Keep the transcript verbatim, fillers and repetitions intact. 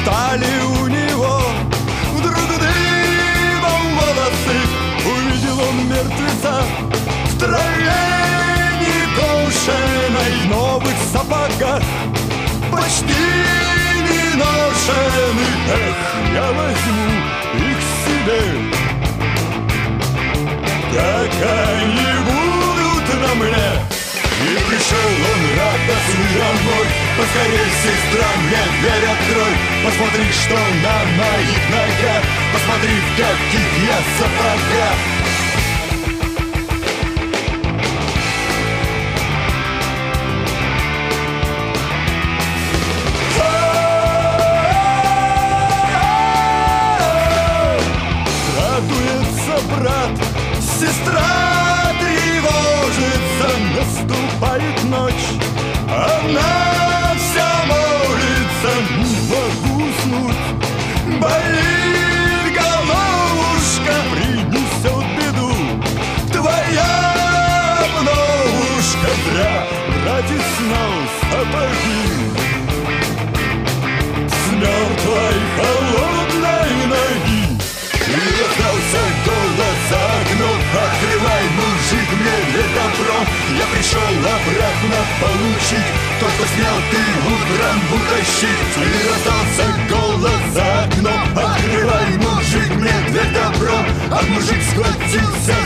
стали у него вдруг дыбом волосы. Увидел он мертвеца в траве некошенной, в новых сапогах, почти не ношены. Эх, я возьму их себе, как они будут на мне. И пришел он радостный домой. Поскорей, сестра, мне дверь открой. Посмотри, что на моих ногах, посмотри, в каких я сапогах. Радуется брат, сестра тревожится, наступает ночь, она вся молится, не могу уснуть, болит головушка, принесет беду твоя обновушка. Зря братец снял сапоги с мертвой холодной ноги. И раздался голос за окном: открывай, мужик, мне не добро. Я пришел обратно получить то, что снял ты утром утащить. И раздался голос за окном: открывай, мужик, мне не добро. А мужик схватился